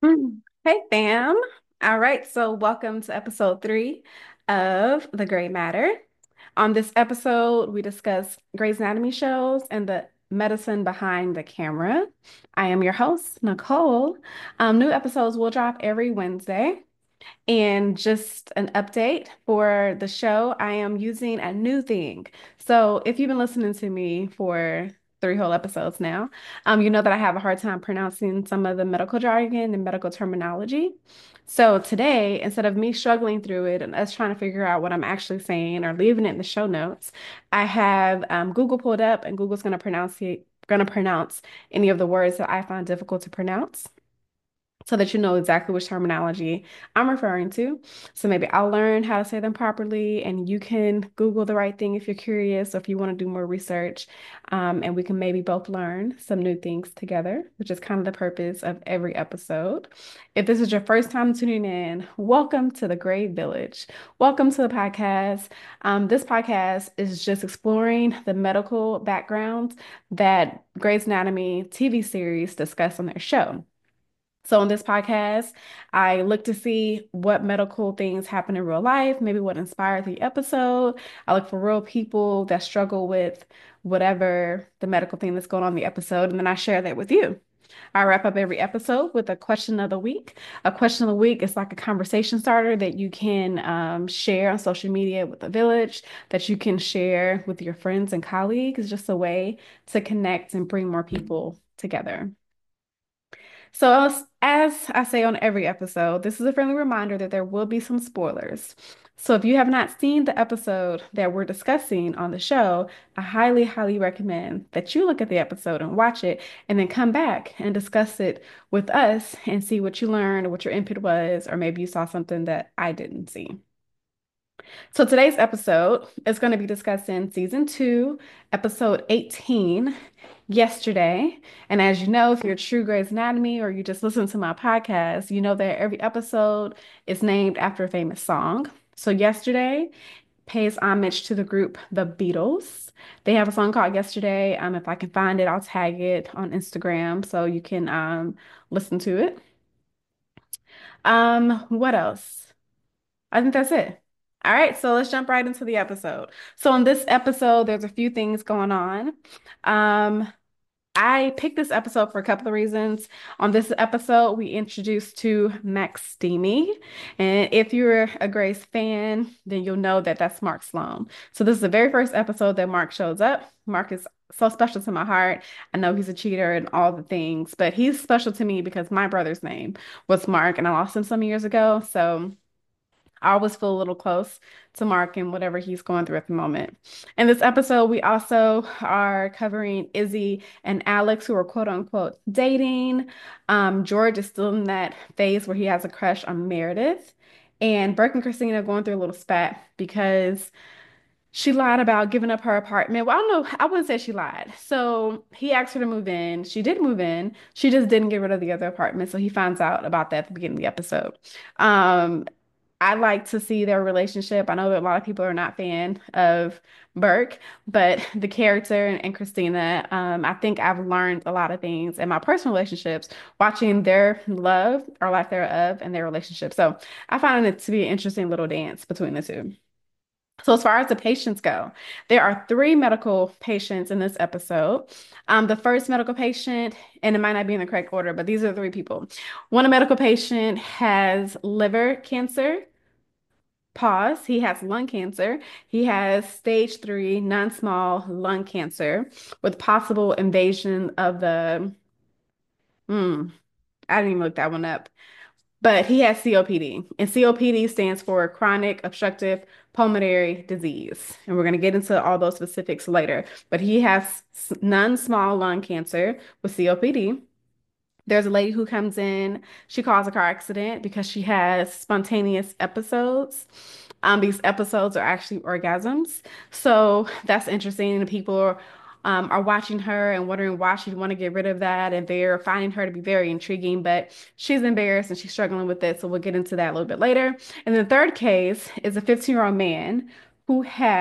Hey, fam. All right, so welcome to episode 3 of The Gray Matter. On this episode, we discuss Grey's Anatomy shows and the medicine behind the camera. I am your host, Nicole. New episodes will drop every Wednesday. And just an update for the show, I am using a new thing. So if you've been listening to me for 3 whole episodes now, you know that I have a hard time pronouncing some of the medical jargon and medical terminology. So today, instead of me struggling through it and us trying to figure out what I'm actually saying or leaving it in the show notes, I have Google pulled up and Google's going to pronounce any of the words that I find difficult to pronounce so that you know exactly which terminology I'm referring to. So maybe I'll learn how to say them properly, and you can Google the right thing if you're curious or if you want to do more research. And we can maybe both learn some new things together, which is kind of the purpose of every episode. If this is your first time tuning in, welcome to the Gray Village. Welcome to the podcast. This podcast is just exploring the medical backgrounds that Grey's Anatomy TV series discuss on their show. So on this podcast, I look to see what medical things happen in real life, maybe what inspired the episode. I look for real people that struggle with whatever the medical thing that's going on in the episode, and then I share that with you. I wrap up every episode with a question of the week. A question of the week is like a conversation starter that you can share on social media with the village, that you can share with your friends and colleagues. It's just a way to connect and bring more people together. So, as I say on every episode, this is a friendly reminder that there will be some spoilers. So, if you have not seen the episode that we're discussing on the show, I highly, highly recommend that you look at the episode and watch it and then come back and discuss it with us and see what you learned, what your input was, or maybe you saw something that I didn't see. So today's episode is going to be discussing season 2, episode 18, Yesterday. And as you know, if you're a true Grey's Anatomy or you just listen to my podcast, you know that every episode is named after a famous song. So Yesterday pays homage to the group The Beatles. They have a song called Yesterday. If I can find it, I'll tag it on Instagram so you can listen to it. What else? I think that's it. All right, so let's jump right into the episode. So in this episode, there's a few things going on. Um, I picked this episode for a couple of reasons. On this episode, we introduced to Max Steamy. And if you're a Grace fan, then you'll know that that's Mark Sloan. So this is the very first episode that Mark shows up. Mark is so special to my heart. I know he's a cheater and all the things, but he's special to me because my brother's name was Mark and I lost him some years ago. So I always feel a little close to Mark and whatever he's going through at the moment. In this episode, we also are covering Izzy and Alex, who are quote unquote dating. George is still in that phase where he has a crush on Meredith. And Burke and Christina are going through a little spat because she lied about giving up her apartment. Well, I don't know. I wouldn't say she lied. So he asked her to move in. She did move in. She just didn't get rid of the other apartment. So he finds out about that at the beginning of the episode. Um, I like to see their relationship. I know that a lot of people are not fan of Burke, but the character and Christina, I think I've learned a lot of things in my personal relationships watching their love or lack thereof and their relationship. So I find it to be an interesting little dance between the two. So as far as the patients go, there are 3 medical patients in this episode. The first medical patient, and it might not be in the correct order, but these are 3 people. One medical patient has liver cancer. Pause. He has lung cancer. He has stage 3 non-small lung cancer with possible invasion of the, hmm, I didn't even look that one up. But he has COPD, and COPD stands for chronic obstructive pulmonary disease. And we're going to get into all those specifics later. But he has non-small lung cancer with COPD. There's a lady who comes in, she calls a car accident because she has spontaneous episodes. These episodes are actually orgasms. So that's interesting. And people are watching her and wondering why she'd want to get rid of that. And they're finding her to be very intriguing, but she's embarrassed and she's struggling with it. So we'll get into that a little bit later. And the third case is a 15-year-old man who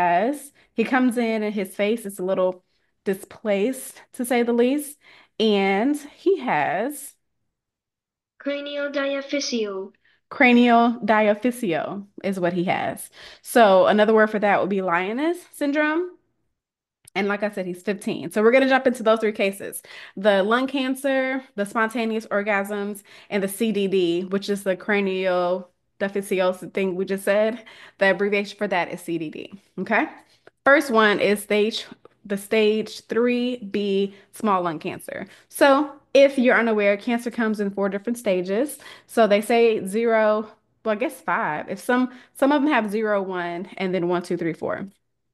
he comes in and his face is a little displaced, to say the least. And he has Craniodiaphyseal. Cranial diaphyseal is what he has. So another word for that would be lioness syndrome. And like I said, he's 15. So we're going to jump into those three cases: the lung cancer, the spontaneous orgasms, and the CDD, which is the cranial deficiosis thing we just said. The abbreviation for that is CDD. Okay. First one is the stage 3B small lung cancer. So if you're unaware, cancer comes in four different stages. So they say zero, well, I guess five. If some of them have zero, one, and then one, two, three, four.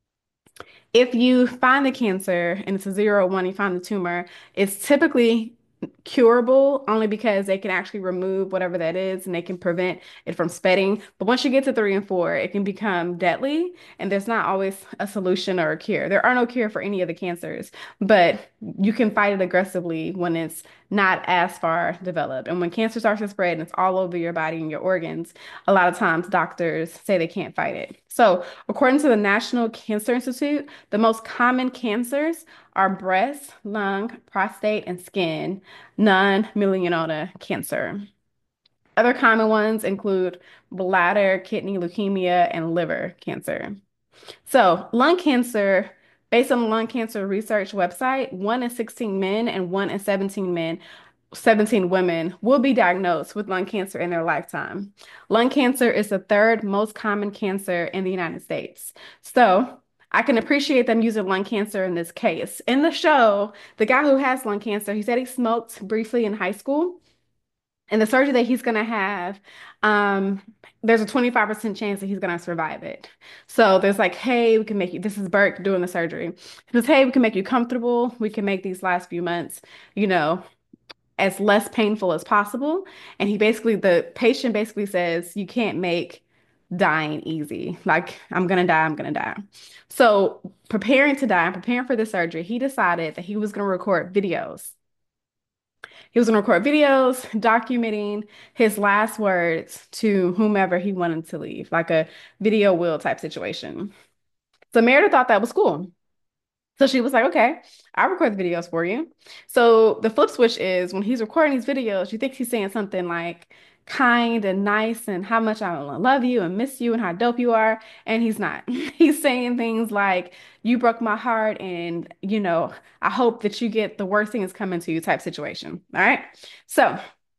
If you find the cancer and it's a zero or one, you find the tumor, it's typically curable only because they can actually remove whatever that is and they can prevent it from spreading. But once you get to three and four, it can become deadly, and there's not always a solution or a cure. There are no cure for any of the cancers, but you can fight it aggressively when it's not as far developed. And when cancer starts to spread and it's all over your body and your organs, a lot of times doctors say they can't fight it. So, according to the National Cancer Institute, the most common cancers are breast, lung, prostate, and skin, non-melanoma cancer. Other common ones include bladder, kidney leukemia, and liver cancer. So, lung cancer, based on the lung cancer research website, 1 in 16 men and 1 in 17 women will be diagnosed with lung cancer in their lifetime. Lung cancer is the third most common cancer in the United States. So I can appreciate them using lung cancer in this case. In the show, the guy who has lung cancer, he said he smoked briefly in high school. And the surgery that he's going to have, um, there's a 25% chance that he's going to survive it. So there's like, hey, we can make you, this is Burke doing the surgery. He says, hey, we can make you comfortable. We can make these last few months, you know, as less painful as possible. And the patient basically says, you can't make dying easy. Like, I'm gonna die, I'm gonna die. So, preparing to die, preparing for the surgery, he decided that he was gonna record videos. He was gonna record videos documenting his last words to whomever he wanted to leave, like a video will type situation. So, Meredith thought that was cool. So she was like, okay, I'll record the videos for you. So the flip switch is when he's recording these videos, you think he's saying something like kind and nice and how much I love you and miss you and how dope you are. And he's not. He's saying things like, you broke my heart and, I hope that you get the worst thing that's coming to you type situation. All right. So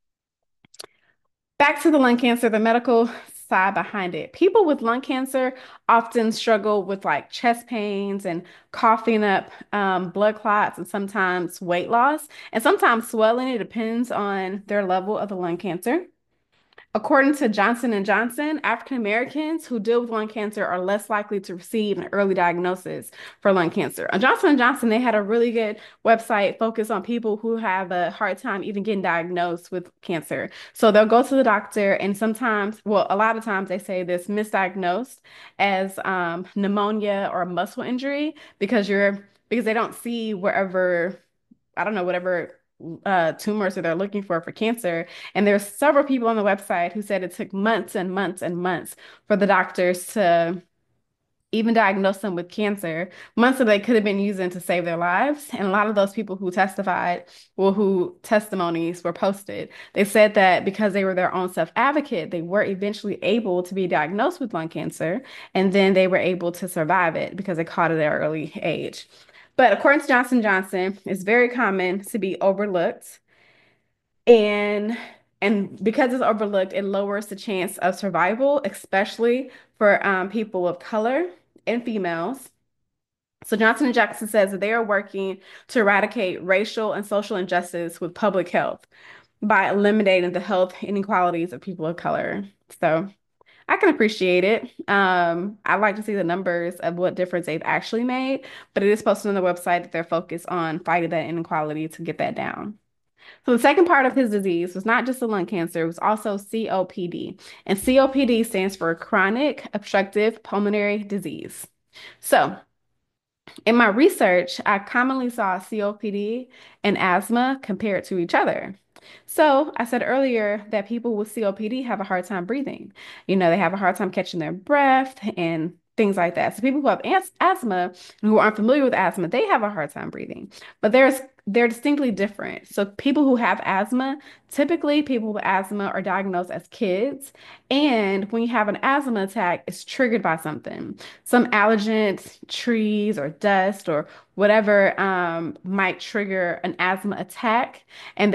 back to the lung cancer, the medical side behind it. People with lung cancer often struggle with like chest pains and coughing up blood clots and sometimes weight loss and sometimes swelling. It depends on their level of the lung cancer. According to Johnson and Johnson, African Americans who deal with lung cancer are less likely to receive an early diagnosis for lung cancer. Johnson and Johnson, they had a really good website focused on people who have a hard time even getting diagnosed with cancer. So they'll go to the doctor and sometimes, well, a lot of times they say this misdiagnosed as pneumonia or muscle injury because they don't see wherever I don't know, whatever tumors that they're looking for cancer. And there's several people on the website who said it took months and months and months for the doctors to even diagnose them with cancer, months that they could have been using to save their lives. And a lot of those people who testified, well, who testimonies were posted, they said that because they were their own self-advocate, they were eventually able to be diagnosed with lung cancer, and then they were able to survive it because they caught it at an early age. But according to Johnson Johnson, it's very common to be overlooked. And and because it's overlooked, it lowers the chance of survival, especially for people of color and females. So Johnson and Johnson says that they are working to eradicate racial and social injustice with public health by eliminating the health inequalities of people of color. So I can appreciate it. I'd like to see the numbers of what difference they've actually made, but it is posted on the website that they're focused on fighting that inequality to get that down. So the second part of his disease was not just the lung cancer, it was also COPD. And COPD stands for chronic obstructive pulmonary disease. So in my research, I commonly saw COPD and asthma compared to each other. So I said earlier that people with COPD have a hard time breathing. They have a hard time catching their breath and things like that. So people who have asthma and who aren't familiar with asthma, they have a hard time breathing. But there's they're distinctly different. So people who have asthma, typically people with asthma are diagnosed as kids. And when you have an asthma attack, it's triggered by something, some allergens, trees or dust or whatever might trigger an asthma attack. And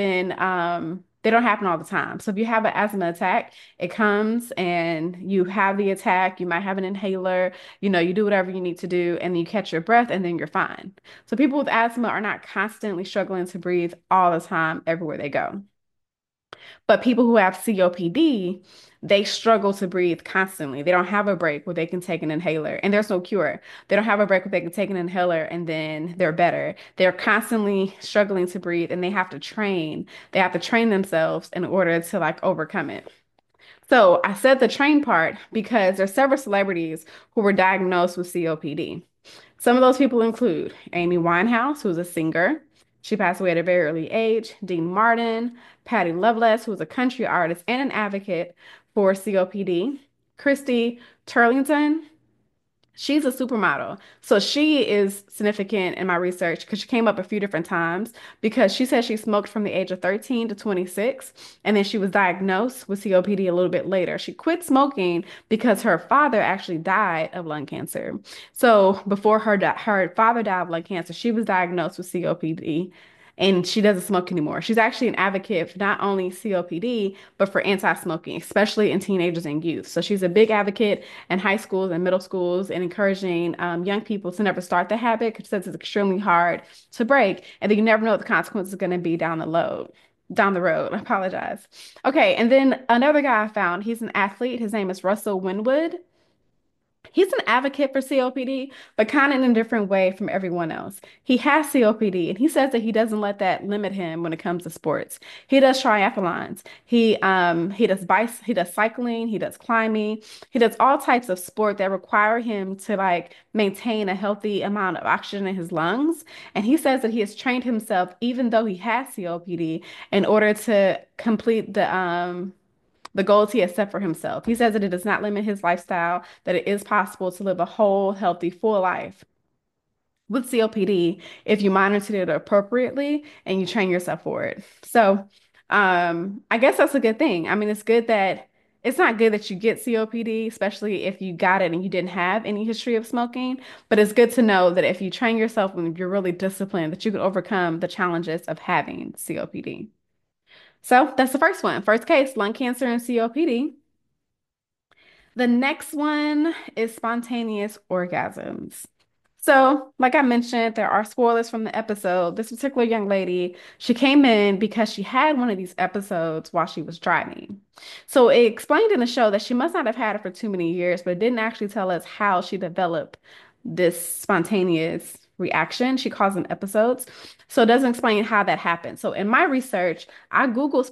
they don't happen all the time. So if you have an asthma attack, it comes and you have the attack, you might have an inhaler, you do whatever you need to do, and then you catch your breath and then you're fine. So people with asthma are not constantly struggling to breathe all the time everywhere they go. But people who have COPD, they struggle to breathe constantly. They don't have a break where they can take an inhaler, and there's no cure. They don't have a break where they can take an inhaler and then they're better. They're constantly struggling to breathe, and they have to train. They have to train themselves in order to like overcome it. So I said the train part because there's several celebrities who were diagnosed with COPD. Some of those people include Amy Winehouse, who's a singer. She passed away at a very early age. Dean Martin, Patti Loveless, who was a country artist and an advocate for COPD. Christy Turlington, she's a supermodel. So she is significant in my research because she came up a few different times because she said she smoked from the age of 13 to 26, and then she was diagnosed with COPD a little bit later. She quit smoking because her father actually died of lung cancer. So before her father died of lung cancer, she was diagnosed with COPD. And she doesn't smoke anymore. She's actually an advocate for not only COPD, but for anti-smoking, especially in teenagers and youth. So she's a big advocate in high schools and middle schools and encouraging young people to never start the habit because it's extremely hard to break. And then you never know what the consequences are going to be down the road. I apologize. Okay. And then another guy I found, he's an athlete. His name is Russell Winwood. He's an advocate for COPD, but kind of in a different way from everyone else. He has COPD, and he says that he doesn't let that limit him when it comes to sports. He does triathlons. He does cycling, he does climbing, he does all types of sport that require him to like maintain a healthy amount of oxygen in his lungs. And he says that he has trained himself, even though he has COPD, in order to complete the goals he has set for himself. He says that it does not limit his lifestyle, that it is possible to live a whole, healthy, full life with COPD if you monitor it appropriately and you train yourself for it. So, I guess that's a good thing. I mean, it's not good that you get COPD, especially if you got it and you didn't have any history of smoking, but it's good to know that if you train yourself and you're really disciplined, that you can overcome the challenges of having COPD. So that's the first one. First case, lung cancer and COPD. The next one is spontaneous orgasms. So, like I mentioned, there are spoilers from the episode. This particular young lady, she came in because she had one of these episodes while she was driving. So, it explained in the show that she must not have had it for too many years, but it didn't actually tell us how she developed this spontaneous reaction. She calls them episodes. So, it doesn't explain how that happened. So, in my research, I Googled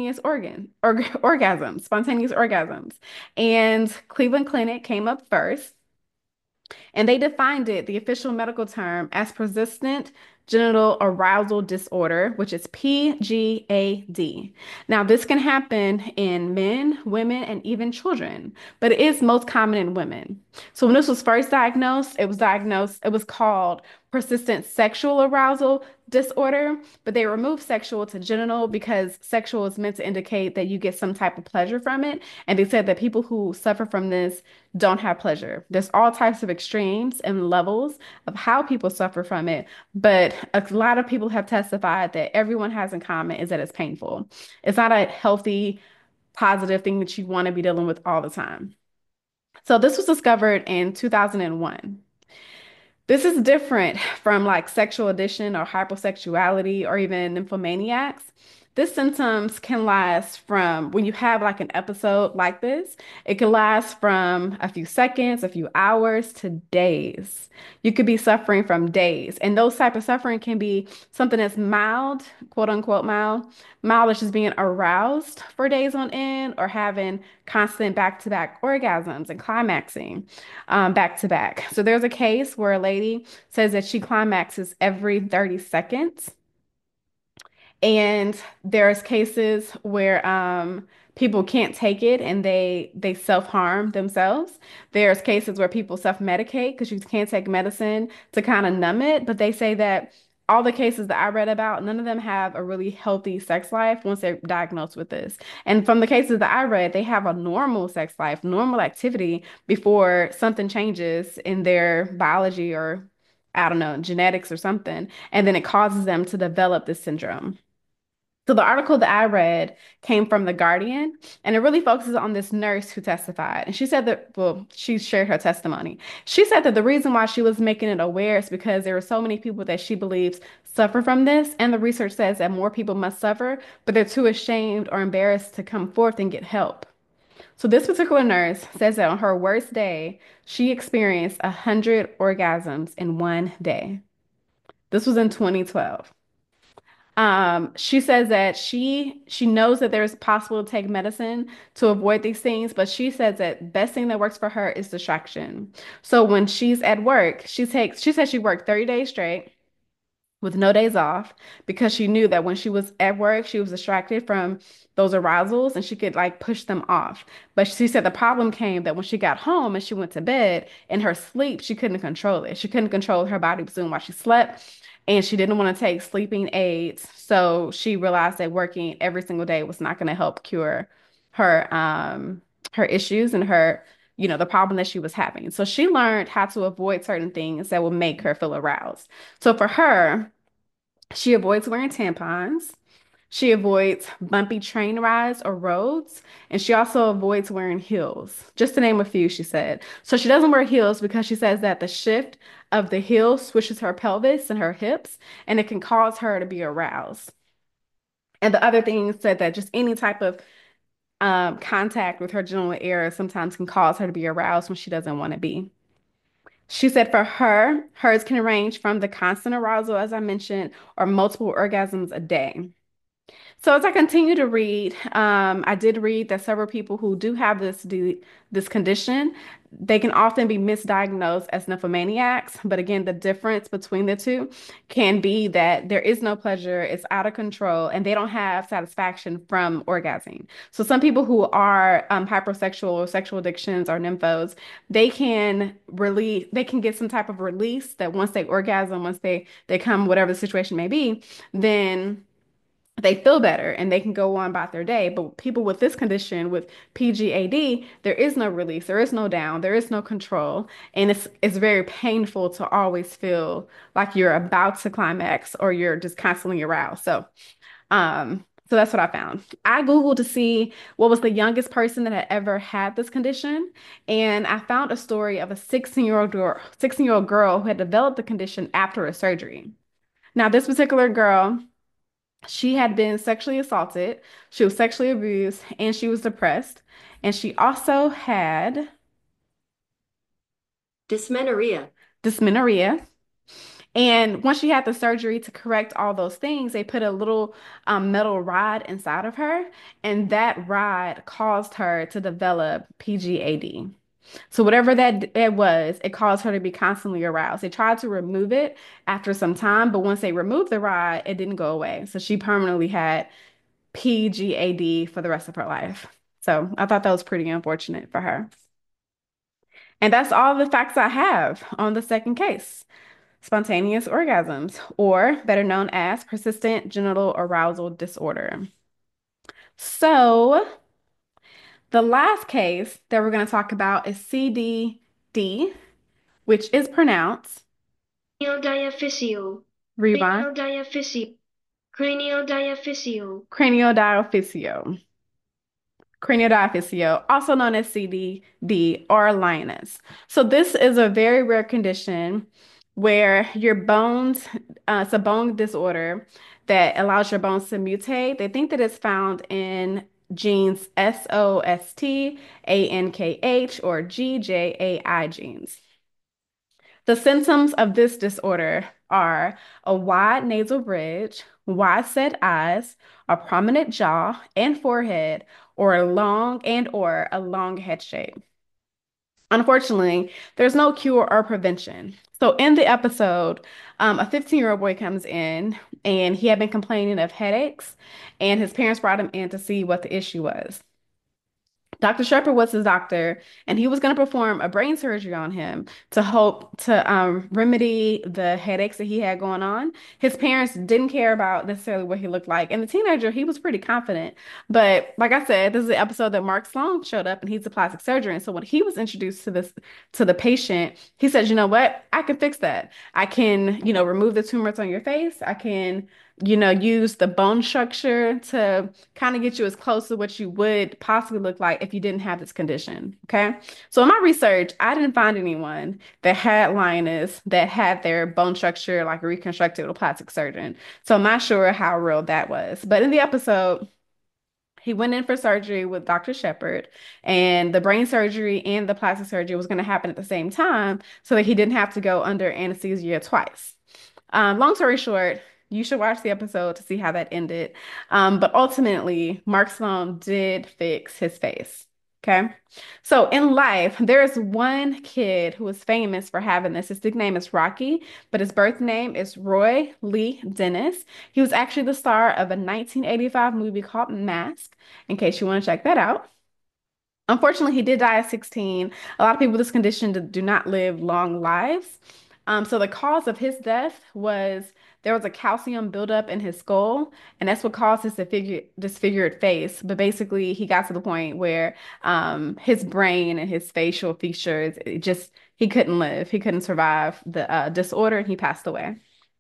spontaneous orgasms, and Cleveland Clinic came up first. And they defined it, the official medical term, as persistent genital arousal disorder, which is PGAD. Now, this can happen in men, women, and even children, but it is most common in women. So when this was first diagnosed, it was called persistent sexual arousal disorder, but they removed sexual to genital because sexual is meant to indicate that you get some type of pleasure from it. And they said that people who suffer from this don't have pleasure. There's all types of extremes and levels of how people suffer from it, but a lot of people have testified that everyone has in common is that it's painful. It's not a healthy, positive thing that you want to be dealing with all the time. So this was discovered in 2001. This is different from like sexual addiction or hypersexuality or even nymphomaniacs. This symptoms can last from when you have like an episode like this, it can last from a few seconds, a few hours to days. You could be suffering from days. And those type of suffering can be something that's mild, quote unquote mild. Mild is just being aroused for days on end or having constant back-to-back orgasms and climaxing back to back. So there's a case where a lady says that she climaxes every 30 seconds. And there's cases where people can't take it and they self-harm themselves. There's cases where people self-medicate because you can't take medicine to kind of numb it, but they say that all the cases that I read about, none of them have a really healthy sex life once they're diagnosed with this. And from the cases that I read, they have a normal sex life, normal activity before something changes in their biology or, I don't know, genetics or something. And then it causes them to develop this syndrome. So the article that I read came from The Guardian, and it really focuses on this nurse who testified. And she said that, well, she shared her testimony. She said that the reason why she was making it aware is because there are so many people that she believes suffer from this, and the research says that more people must suffer, but they're too ashamed or embarrassed to come forth and get help. So this particular nurse says that on her worst day, she experienced 100 orgasms in one day. This was in 2012. She says that she knows that there's possible to take medicine to avoid these things, but she says that best thing that works for her is distraction. So when she's at work, she says she worked 30 days straight with no days off because she knew that when she was at work, she was distracted from those arousals and she could like push them off. But she said the problem came that when she got home and she went to bed in her sleep, she couldn't control it. She couldn't control her body was doing while she slept. And she didn't want to take sleeping aids. So she realized that working every single day was not going to help cure her her issues and her, the problem that she was having. So she learned how to avoid certain things that would make her feel aroused. So for her, she avoids wearing tampons. She avoids bumpy train rides or roads. And she also avoids wearing heels, just to name a few, she said. So she doesn't wear heels because she says that the shift of the heel swishes her pelvis and her hips, and it can cause her to be aroused. And the other thing said that just any type of contact with her genital area sometimes can cause her to be aroused when she doesn't want to be. She said for her, hers can range from the constant arousal, as I mentioned, or multiple orgasms a day. So as I continue to read, I did read that several people who do have this condition, they can often be misdiagnosed as nymphomaniacs. But again, the difference between the two can be that there is no pleasure, it's out of control, and they don't have satisfaction from orgasming. So some people who are hypersexual or sexual addictions or nymphos, they can get some type of release that once they orgasm, once they come, whatever the situation may be, then they feel better and they can go on about their day. But people with this condition, with PGAD, there is no release, there is no down, there is no control, and it's very painful to always feel like you're about to climax or you're just constantly aroused. So that's what I found. I Googled to see what was the youngest person that had ever had this condition, and I found a story of a 16-year-old girl who had developed the condition after a surgery. Now, this particular girl, she had been sexually assaulted, she was sexually abused, and she was depressed. And she also had Dysmenorrhea. dysmenorrhea. And once she had the surgery to correct all those things, they put a little metal rod inside of her, and that rod caused her to develop PGAD. So whatever that it was, it caused her to be constantly aroused. They tried to remove it after some time, but once they removed the rod, it didn't go away. So she permanently had PGAD for the rest of her life. So I thought that was pretty unfortunate for her. And that's all the facts I have on the second case. Spontaneous orgasms, or better known as persistent genital arousal disorder. So the last case that we're going to talk about is CDD, which is pronounced Craniodiaphyseal. rewind Craniodiaphyseal. Craniodiaphyseal. craniodiaphyseal. Craniodiaphyseal, also known as CDD or lioness. So this is a very rare condition where your bones, it's a bone disorder that allows your bones to mutate. They think that it's found in genes SOST, ANKH, or GJAI genes. The symptoms of this disorder are a wide nasal bridge, wide set eyes, a prominent jaw and forehead, or a long head shape. Unfortunately, there's no cure or prevention. So in the episode, a 15-year-old boy comes in and he had been complaining of headaches, and his parents brought him in to see what the issue was. Dr. Shepard was his doctor, and he was going to perform a brain surgery on him to hope to remedy the headaches that he had going on. His parents didn't care about necessarily what he looked like. And the teenager, he was pretty confident. But like I said, this is the episode that Mark Sloan showed up, and he's a plastic surgeon. And so when he was introduced to this to the patient, he said, "You know what? I can fix that. I can, remove the tumors on your face. I can." Use the bone structure to kind of get you as close to what you would possibly look like if you didn't have this condition. Okay. So in my research, I didn't find anyone that had lioness that had their bone structure like reconstructed with a plastic surgeon. So I'm not sure how real that was. But in the episode, he went in for surgery with Dr. Shepard, and the brain surgery and the plastic surgery was going to happen at the same time so that he didn't have to go under anesthesia twice. Long story short, you should watch the episode to see how that ended. But ultimately, Mark Sloan did fix his face. Okay. So in life, there is one kid who is famous for having this. His nickname is Rocky, but his birth name is Roy Lee Dennis. He was actually the star of a 1985 movie called Mask, in case you want to check that out. Unfortunately, he did die at 16. A lot of people with this condition do not live long lives. So the cause of his death was there was a calcium buildup in his skull, and that's what caused his disfigured face. But basically, he got to the point where his brain and his facial features, he couldn't live. He couldn't survive the disorder, and he passed away.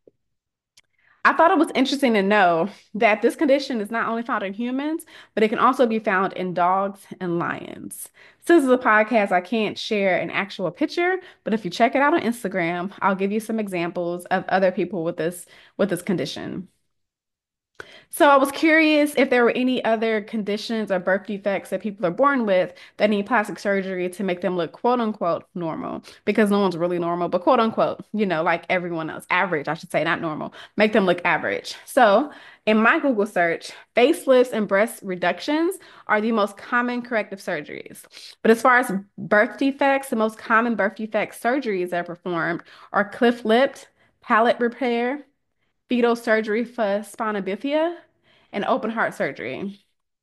I thought it was interesting to know that this condition is not only found in humans, but it can also be found in dogs and lions. Since it's a podcast, I can't share an actual picture, but if you check it out on Instagram, I'll give you some examples of other people with this condition. So I was curious if there were any other conditions or birth defects that people are born with that need plastic surgery to make them look quote unquote normal, because no one's really normal, but quote unquote, like everyone else, average, I should say, not normal, make them look average. So in my Google search, facelifts and breast reductions are the most common corrective surgeries. But as far as birth defects, the most common birth defect surgeries that are performed are cleft lip, palate repair, fetal surgery for spina bifida, and open heart surgery.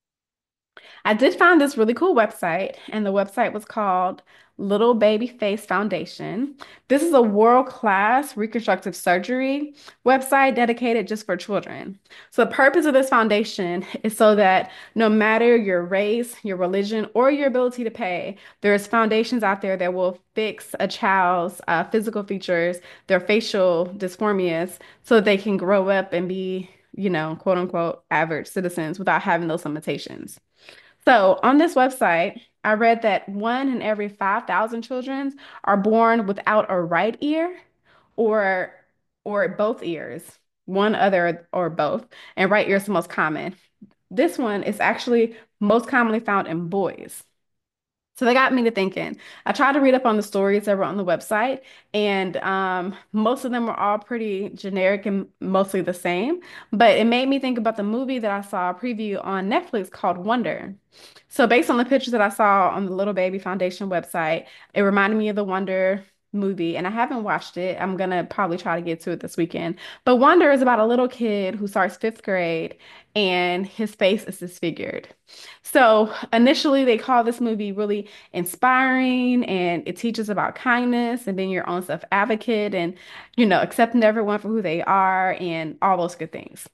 I did find this really cool website, and the website was called Little Baby Face Foundation. This is a world-class reconstructive surgery website dedicated just for children. So the purpose of this foundation is so that no matter your race, your religion, or your ability to pay, there's foundations out there that will fix a child's physical features, their facial dysformias, so that they can grow up and be, quote unquote, average citizens without having those limitations. So on this website, I read that one in every 5,000 children are born without a right ear or both ears, one other or both, and right ear is the most common. This one is actually most commonly found in boys. So they got me to thinking. I tried to read up on the stories that were on the website, and most of them were all pretty generic and mostly the same. But it made me think about the movie that I saw a preview on Netflix called Wonder. So based on the pictures that I saw on the Little Baby Foundation website, it reminded me of the Wonder movie, and I haven't watched it. I'm gonna probably try to get to it this weekend. But Wonder is about a little kid who starts fifth grade, and his face is disfigured. So initially, they call this movie really inspiring, and it teaches about kindness and being your own self-advocate and, accepting everyone for who they are and all those good things.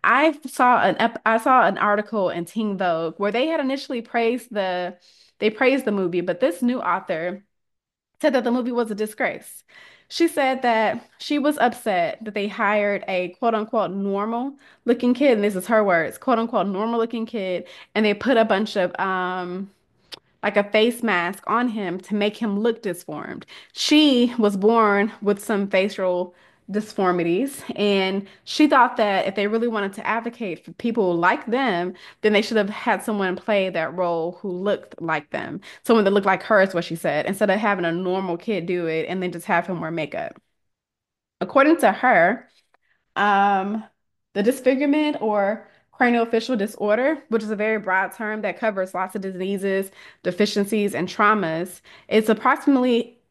I saw an article in Teen Vogue where they had initially they praised the movie, but this new author said that the movie was a disgrace. She said that she was upset that they hired a quote unquote normal looking kid, and this is her words, quote unquote normal looking kid, and they put a bunch of like a face mask on him to make him look disformed. She was born with some facial disformities, and she thought that if they really wanted to advocate for people like them, then they should have had someone play that role who looked like them. Someone that looked like her is what she said, instead of having a normal kid do it and then just have him wear makeup. According to her, um, the disfigurement or craniofacial disorder, which is a very broad term that covers lots of diseases, deficiencies, and traumas, it's approximately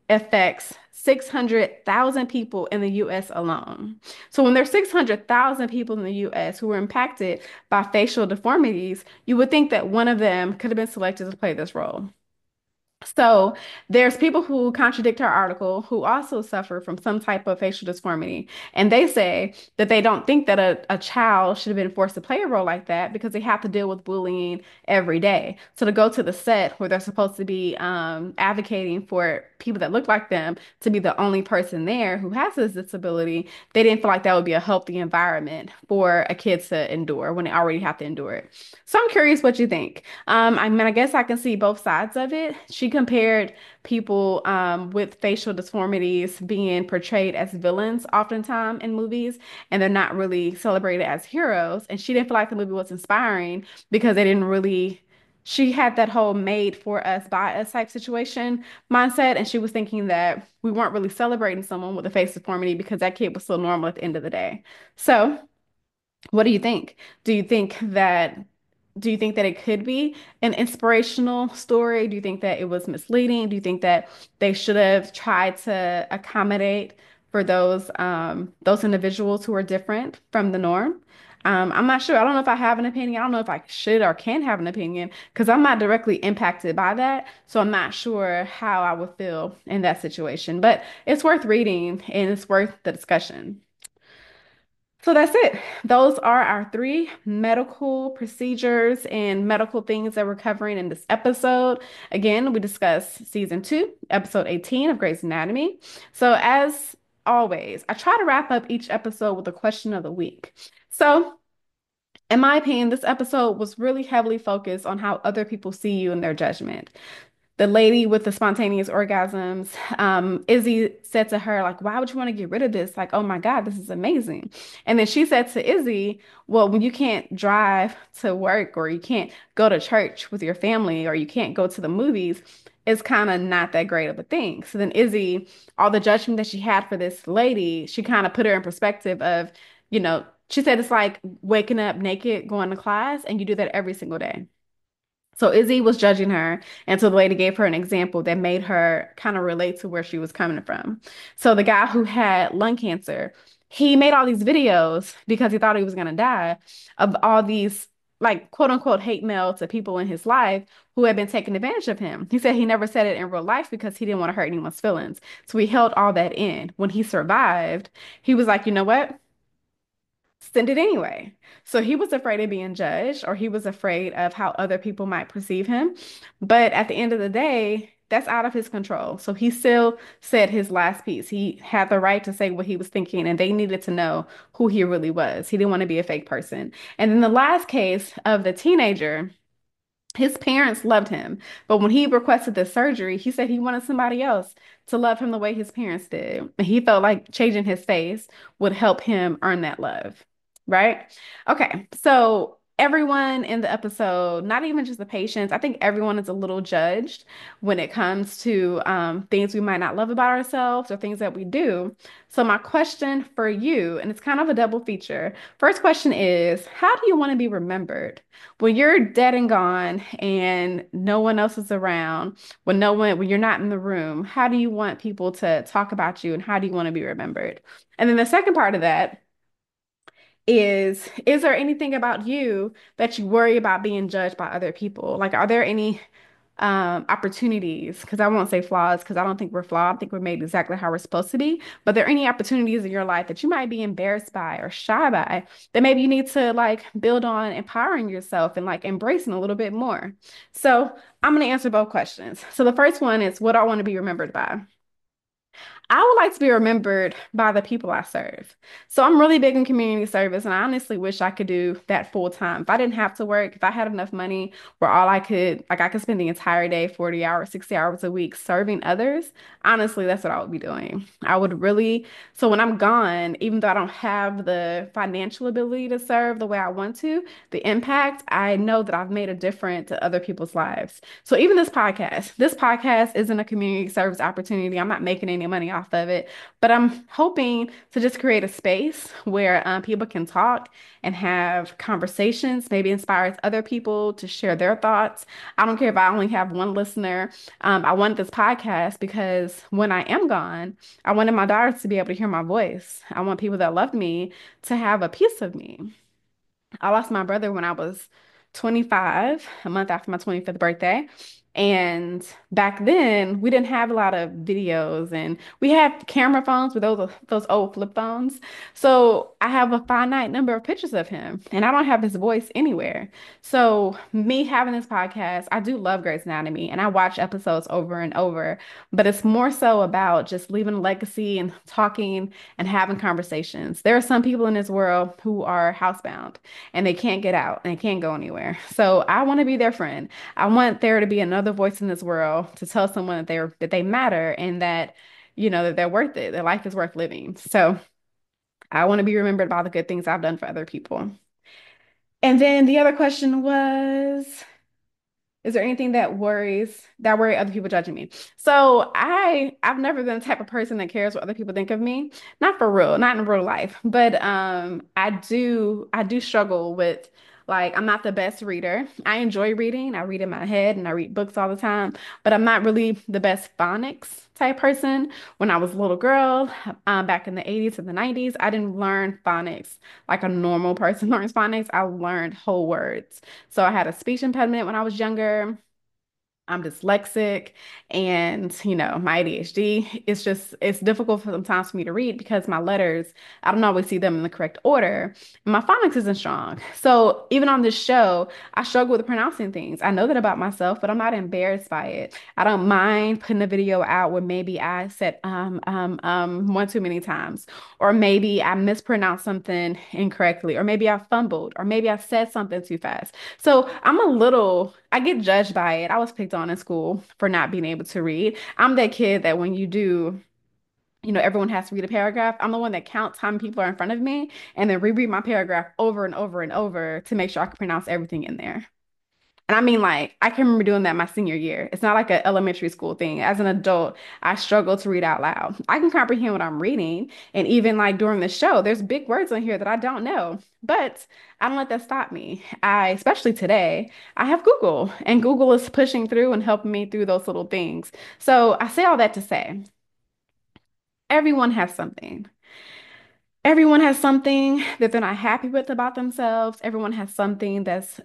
affects 600,000 people in the US alone. So when there's 600,000 people in the US who were impacted by facial deformities, you would think that one of them could have been selected to play this role. So there's people who contradict our article who also suffer from some type of facial disformity. And they say that they don't think that a child should have been forced to play a role like that because they have to deal with bullying every day. So to go to the set where they're supposed to be advocating for people that look like them to be the only person there who has this disability, they didn't feel like that would be a healthy environment for a kid to endure when they already have to endure it. So I'm curious what you think. I mean, I guess I can see both sides of it. She compared people with facial deformities being portrayed as villains oftentimes in movies, and they're not really celebrated as heroes. And she didn't feel like the movie was inspiring because they didn't really. She had that whole made for us, by us type situation mindset, and she was thinking that we weren't really celebrating someone with a face deformity because that kid was still normal at the end of the day. So, what do you think? Do you think that do you think that it could be an inspirational story? Do you think that it was misleading? Do you think that they should have tried to accommodate for those individuals who are different from the norm? I'm not sure. I don't know if I have an opinion. I don't know if I should or can have an opinion because I'm not directly impacted by that. So I'm not sure how I would feel in that situation. But it's worth reading and it's worth the discussion. So that's it. Those are our three medical procedures and medical things that we're covering in this episode. Again, we discussed season 2, episode 18 of Grey's Anatomy. So as always, I try to wrap up each episode with a question of the week. So in my opinion, this episode was really heavily focused on how other people see you and their judgment. The lady with the spontaneous orgasms, Izzy said to her, like, why would you want to get rid of this? Like, oh my God, this is amazing. And then she said to Izzy, well, when you can't drive to work or you can't go to church with your family or you can't go to the movies, it's kind of not that great of a thing. So then Izzy, all the judgment that she had for this lady, she kind of put her in perspective of, she said it's like waking up naked, going to class, and you do that every single day. So Izzy was judging her, and so the lady gave her an example that made her kind of relate to where she was coming from. So the guy who had lung cancer, he made all these videos because he thought he was going to die of all these like quote unquote hate mail to people in his life who had been taking advantage of him. He said he never said it in real life because he didn't want to hurt anyone's feelings. So he held all that in. When he survived, he was like, you know what? Send it anyway. So he was afraid of being judged, or he was afraid of how other people might perceive him. But at the end of the day, that's out of his control. So he still said his last piece. He had the right to say what he was thinking, and they needed to know who he really was. He didn't want to be a fake person. And then the last case of the teenager. His parents loved him, but when he requested the surgery, he said he wanted somebody else to love him the way his parents did. And he felt like changing his face would help him earn that love, right? Okay, so everyone in the episode, not even just the patients, I think everyone is a little judged when it comes to things we might not love about ourselves or things that we do. So my question for you, and it's kind of a double feature. First question is, how do you want to be remembered? When you're dead and gone and no one else is around, when you're not in the room, how do you want people to talk about you and how do you want to be remembered? And then the second part of that is there anything about you that you worry about being judged by other people? Like, are there any opportunities? Because I won't say flaws, because I don't think we're flawed. I think we're made exactly how we're supposed to be. But are there any opportunities in your life that you might be embarrassed by or shy by that maybe you need to like build on empowering yourself and like embracing a little bit more? So I'm going to answer both questions. So the first one is, what do I want to be remembered by? I would like to be remembered by the people I serve. So I'm really big in community service, and I honestly wish I could do that full time. If I didn't have to work, if I had enough money where I could spend the entire day, 40 hours, 60 hours a week serving others, honestly, that's what I would be doing. I would really, so when I'm gone, even though I don't have the financial ability to serve the way I want to, the impact, I know that I've made a difference to other people's lives. So even this podcast isn't a community service opportunity. I'm not making any money off of it. But I'm hoping to just create a space where people can talk and have conversations, maybe inspires other people to share their thoughts. I don't care if I only have one listener. I want this podcast because when I am gone, I wanted my daughters to be able to hear my voice. I want people that loved me to have a piece of me. I lost my brother when I was 25, a month after my 25th birthday. And back then, we didn't have a lot of videos and we had camera phones with those old flip phones. So I have a finite number of pictures of him and I don't have his voice anywhere. So me having this podcast, I do love Grey's Anatomy and I watch episodes over and over, but it's more so about just leaving a legacy and talking and having conversations. There are some people in this world who are housebound and they can't get out and they can't go anywhere. So I want to be their friend. I want there to be another voice in this world to tell someone that they matter and that that they're worth it. Their life is worth living. So I want to be remembered by the good things I've done for other people. And then the other question was, is there anything that worry other people judging me? So I've never been the type of person that cares what other people think of me. Not for real, not in real life. But I do struggle with like I'm not the best reader. I enjoy reading. I read in my head and I read books all the time, but I'm not really the best phonics type person. When I was a little girl, back in the 80s and the 90s, I didn't learn phonics like a normal person learns phonics. I learned whole words. So I had a speech impediment when I was younger. I'm dyslexic and, my ADHD. It's difficult for sometimes for me to read because my letters, I don't always see them in the correct order. And my phonics isn't strong. So even on this show, I struggle with pronouncing things. I know that about myself, but I'm not embarrassed by it. I don't mind putting a video out where maybe I said one too many times, or maybe I mispronounced something incorrectly, or maybe I fumbled, or maybe I said something too fast. So I get judged by it. I was picked on in school for not being able to read. I'm that kid that when you do, everyone has to read a paragraph. I'm the one that counts how many people are in front of me and then reread my paragraph over and over and over to make sure I can pronounce everything in there. And I mean, like, I can remember doing that my senior year. It's not like an elementary school thing. As an adult, I struggle to read out loud. I can comprehend what I'm reading. And even like during the show, there's big words on here that I don't know. But I don't let that stop me. Especially today, I have Google, and Google is pushing through and helping me through those little things. So I say all that to say, everyone has something. Everyone has something that they're not happy with about themselves. Everyone has something that's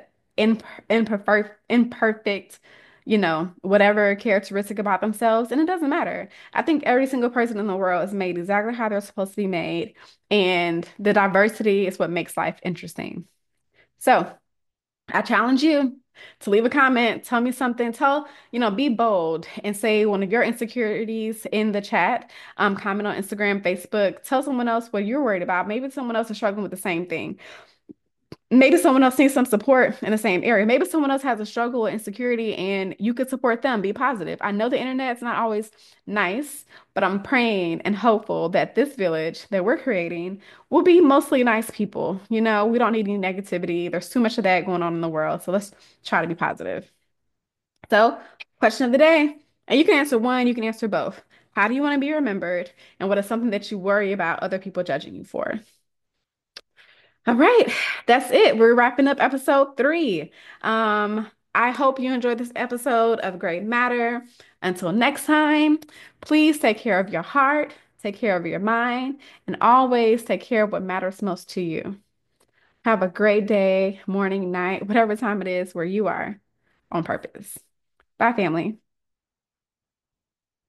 imperfect, whatever characteristic about themselves, and it doesn't matter. I think every single person in the world is made exactly how they're supposed to be made, and the diversity is what makes life interesting. So, I challenge you to leave a comment, tell me something, be bold and say one of your insecurities in the chat. Comment on Instagram, Facebook, tell someone else what you're worried about. Maybe someone else is struggling with the same thing. Maybe someone else needs some support in the same area. Maybe someone else has a struggle with insecurity and you could support them. Be positive. I know the internet's not always nice, but I'm praying and hopeful that this village that we're creating will be mostly nice people. We don't need any negativity. There's too much of that going on in the world. So let's try to be positive. So, question of the day, and you can answer one, you can answer both. How do you want to be remembered? And what is something that you worry about other people judging you for? All right, that's it. We're wrapping up episode 3. I hope you enjoyed this episode of Great Matter. Until next time, please take care of your heart, take care of your mind, and always take care of what matters most to you. Have a great day, morning, night, whatever time it is where you are on purpose. Bye, family.